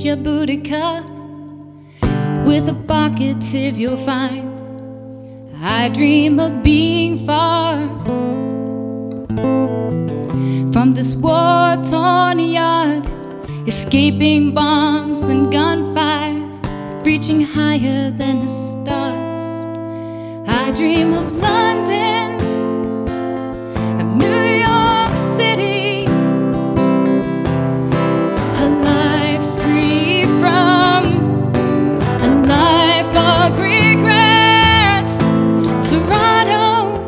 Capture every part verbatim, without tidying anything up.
your booty cut with a pocket tip you'll find. I dream of being far from this war-torn yard, escaping bombs and gunfire, reaching higher than the stars. I dream of London, of New York City, a life free from a life of regret. Toronto,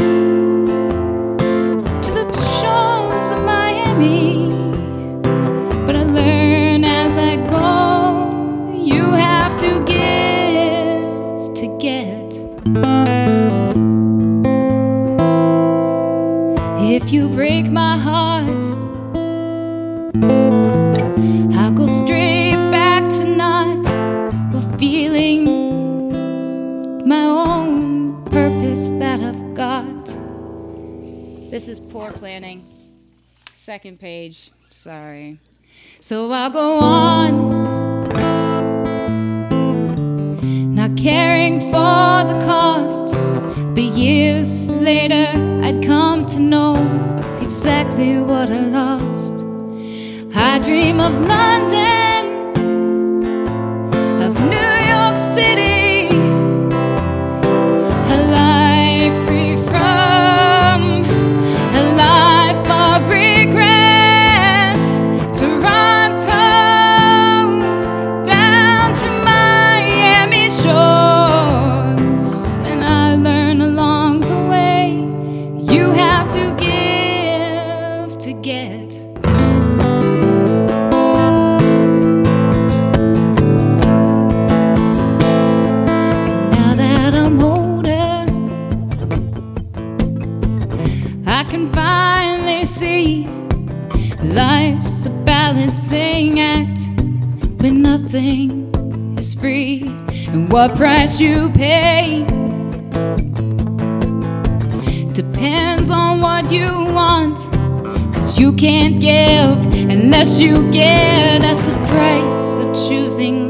to the shores of Miami. But I learn as I go, you have to give to get. If you break my heart, I'll go straight back to not fulfilling my own purpose that I've got. This is poor planning. Second page, sorry. So I'll go on, not caring for the cost. But years later, I'd come to know exactly what I lost. I dream of London, of New York City, a life free from a life of regret. Toronto, down to Miami shores. And I learn along the way, you have to give to get. Now that I'm older, I can finally see life's a balancing act when nothing is free, and what price you pay depends on what you want. 'Cause you can't give unless you get. That's the price of choosing